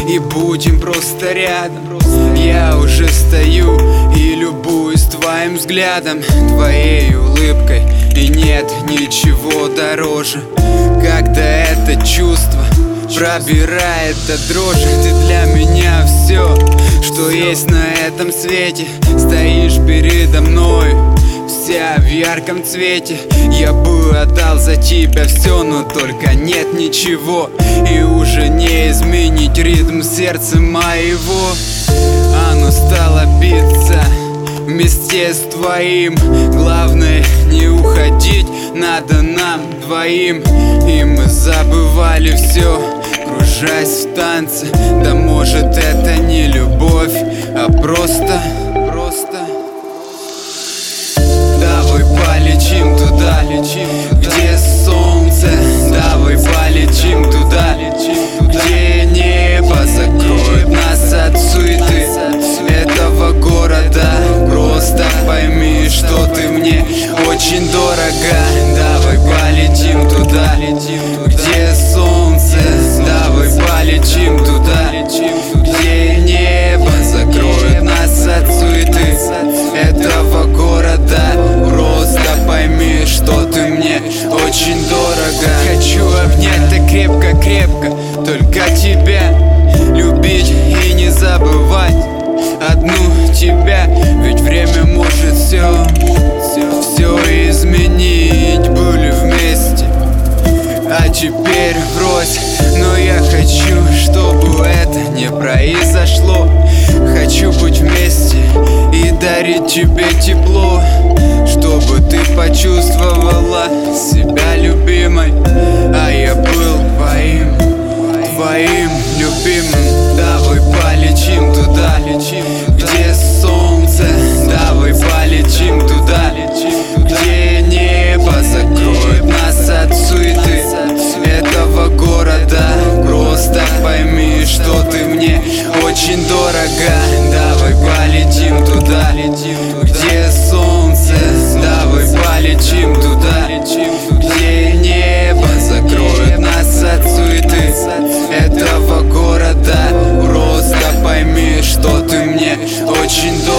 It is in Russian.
и будем просто рядом. Я уже стою и любуюсь твоим взглядом, твоей улыбкой, и нет ничего дороже, когда это чувство пробирает до дрожи. Ты для меня все, что есть на этом свете. Стоишь передо мной, вся в ярком цвете. Я бы отдал за тебя все, но только нет ничего, и уже не изменить ритм сердца моего. Оно стало биться вместе с твоим. Главное не уходить, надо нам двоим. И мы забывали все, кружась в танце. Да может это не любовь, а просто давай полетим туда, где солнце. Давай полетим туда, где небо закроет нас от суеты этого города. Просто пойми, что ты мне очень дорога. Давай полетим туда, где солнце. Давай полетим туда, где небо закроет нас от суеты этого города. Просто пойми, что ты мне очень дорого. Хочу обнять так крепко-крепко, только тебя любить и не забывать одну тебя. Ведь время может все изменить. Были вместе, а теперь врозь. Но я хочу, чтобы это не произошло. Хочу быть вместе и дарить тебе тепло, чтобы ты почувствовала себя любимой, а я был твоим любимым. Давай полетим туда, где солнце. Давай полетим туда, где небо закроет нас от суеты этого города. Просто пойми, что ты мне очень дорога. Давай полетим туда, где солнце. Давай полетим туда, где небо закроет нас от суеты этого города. Просто пойми, что ты мне очень дорога.